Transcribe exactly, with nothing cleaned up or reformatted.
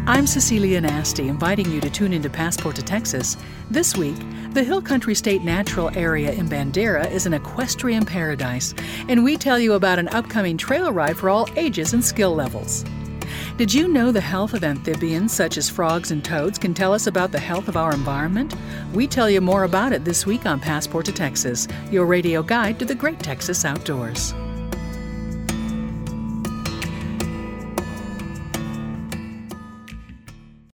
I'm Cecilia Nasty, inviting you to tune into Passport to Texas. This week, the Hill Country State Natural Area in Bandera is an equestrian paradise, and we tell you about an upcoming trail ride for all ages and skill levels. Did you know the health of amphibians such as frogs and toads can tell us about the health of our environment? We tell you more about it this week on Passport to Texas, your radio guide to the great Texas outdoors.